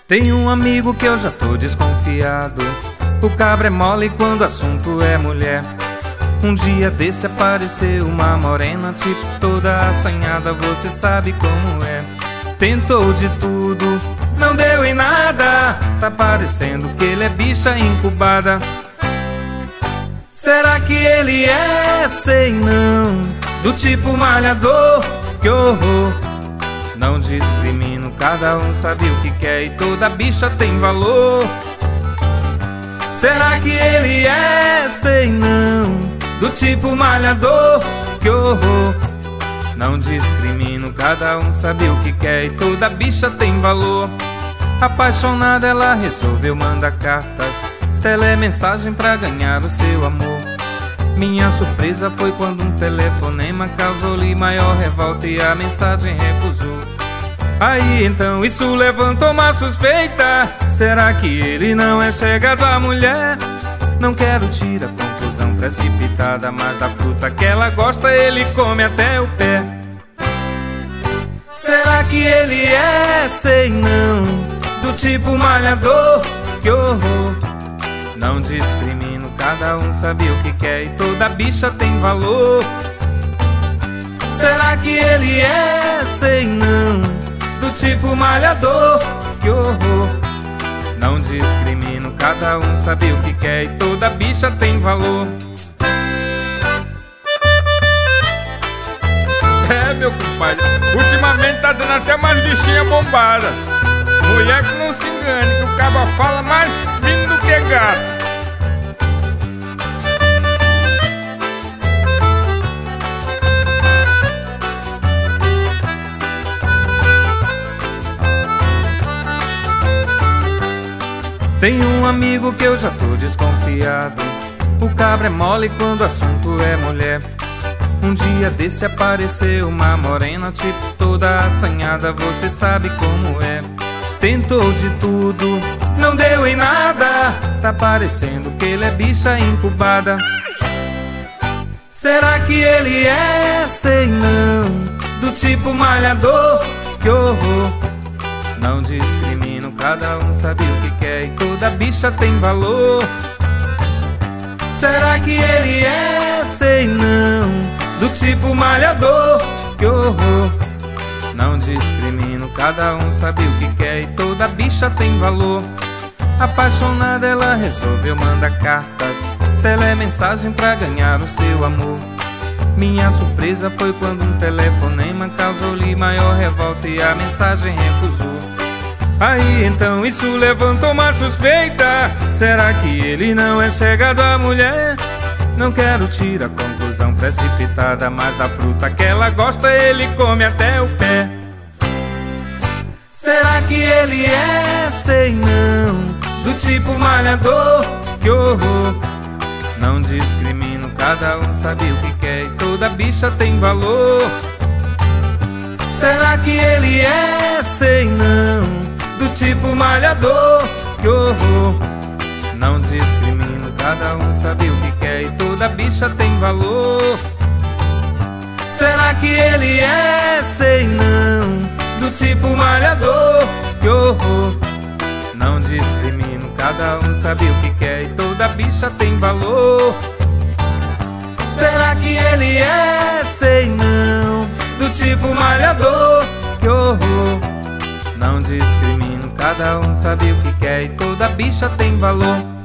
Tem um amigo que eu já tô desconfiado. O cabra é mole quando o assunto é mulher. Um dia desse apareceu uma morena, tipo toda assanhada, você sabe como é. Tentou de tudo, não deu em nada. Tá parecendo que ele é bicha incubada. Será que ele é? Sei não, do tipo malhador, que horror. Não discrimino, cada um sabe o que quer e toda bicha tem valor. Será que ele é? Sei não, do tipo malhador, que horror. Não discrimino, cada um sabe o que quer e toda bicha tem valor. Apaixonada ela resolveu mandar cartas, telemensagem pra ganhar o seu amor. Minha surpresa foi quando um telefonema causou-lhe maior revolta e a mensagem recusou. Aí então isso levantou uma suspeita. Será que ele não é chegado à mulher? Não quero tirar conclusão precipitada, mas da fruta que ela gosta ele come até o pé. Será que ele é? Sei não, do tipo malhador, que horror. Não discrimino, cada um sabe o que quer e toda bicha tem valor. Será que ele é? Sei não, do tipo malhador, que horror. Não discrimino, cada um sabe o que quer e toda bicha tem valor. É, meu compadre, ultimamente tá dando até umas bichinhas bombadas. Mulher que não se engane, que o caba fala mais fino do que gato. Tem um amigo que eu já tô desconfiado. O cabra é mole quando o assunto é mulher. Um dia desse apareceu uma morena, tipo toda assanhada, você sabe como é. Tentou de tudo, não deu em nada. Tá parecendo que ele é bicha incubada. Será que ele é? Sei não, do tipo malhador, que horror. Não discrimino, cada um sabe o que quer e toda bicha tem valor. Será que ele é? Sei não, do tipo malhador, que horror. Não discrimino, cada um sabe o que quer e toda bicha tem valor. Apaixonada ela resolveu mandar cartas, telemensagem pra ganhar o seu amor. Minha surpresa foi quando um telefonema causou-lhe maior revolta e a mensagem recusou. Aí então isso levantou uma suspeita. Será que ele não é chegado à mulher? Não quero tirar conclusão precipitada, mas da fruta que ela gosta ele come até o pé. Será que ele é? Sei não, do tipo malhador, que horror. Não discrimino, cada um sabe o que quer e toda bicha tem valor. Será que ele é? Sei não, do tipo malhador, que horror. Não discrimino, cada um sabe o que quer e toda bicha tem valor. Será que ele é? Sei não, do tipo malhador, que horror. Não discrimino, cada um sabe o que quer e toda bicha tem valor. Será que ele é? Sei não, do tipo malhador, que horror. Não discrimino, cada um sabe o que quer e toda bicha tem valor.